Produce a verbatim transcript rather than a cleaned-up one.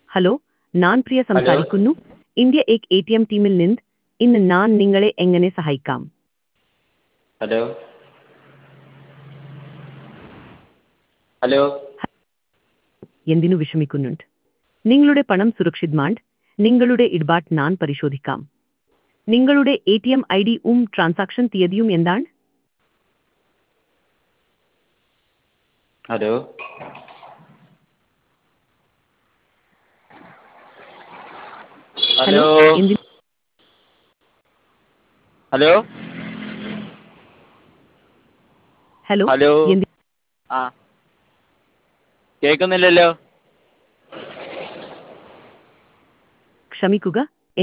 Hello, ഞാൻ Priya hello സംസാരിക്കുന്നു. India എക് എ ടി എം ടീമിൽ നിന്ന്. ഇന്ന് ഞാൻ നിങ്ങളെ എങ്ങനെ സഹായിക്കാം? ഹലോ ഹലോ എന്തിനു വിഷമിക്കുന്നുണ്ട്? നിങ്ങളുടെ പണം സുരക്ഷിതമാണ്. നിങ്ങളുടെ ഇടപാട് ഞാൻ പരിശോധിക്കാം. നിങ്ങളുടെ എ ടി എം ഐ ഡിയും ട്രാൻസാക്ഷൻ തീയതിയും എന്താണ്? ഹലോ ഹലോ, ഹലോ എന്തിനു ഹലോ ഹലോ ഹലോ എന്തി ആ കേൾക്കുന്നില്ലല്ലോ. ക്ഷമിക്കുക,